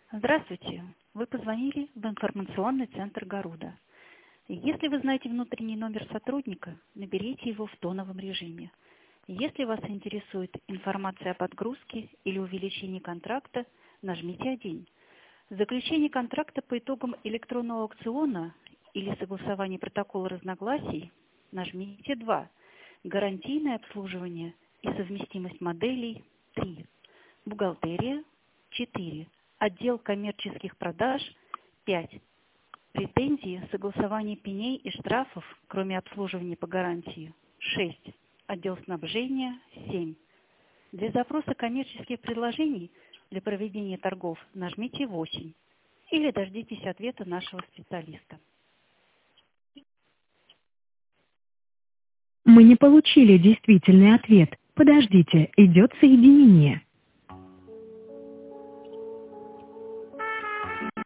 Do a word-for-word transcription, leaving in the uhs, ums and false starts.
Здравствуйте. Вы позвонили в информационный центр Гаруда. Если вы знаете внутренний номер сотрудника, наберите его в тоновом режиме. Если вас интересует информация о подгрузке или увеличении контракта, нажмите один. Заключение контракта по итогам электронного аукциона или согласование протокола разногласий, нажмите два. Гарантийное обслуживание и совместимость моделей – три. Бухгалтерия – четыре. Отдел коммерческих продаж – пять. Претензии, согласование пеней и штрафов, кроме обслуживания по гарантии – шесть. Отдел снабжения – семь. Для запроса коммерческих предложений для проведения торгов нажмите восемь или дождитесь ответа нашего специалиста. Мы не получили действительный ответ. Подождите, идет соединение.